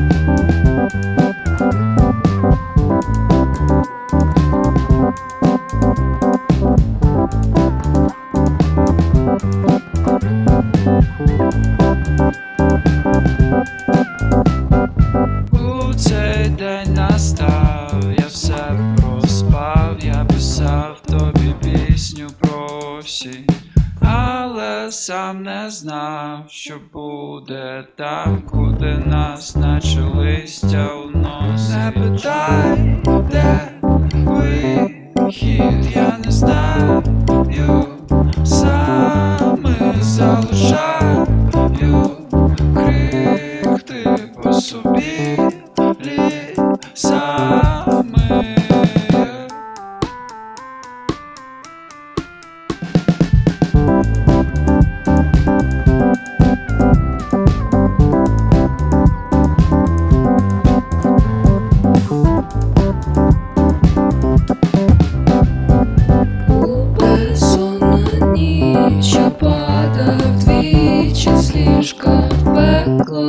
У цей день настав, я все проспав, я писав тобі пісню про всі, але сам не знав, що буде там, куди нас наче листя уносить. Не питай, де вихід, я не знаю, саме залишаю крихти по собі лісами. Ніч я падав двічі з ліжка в пекло.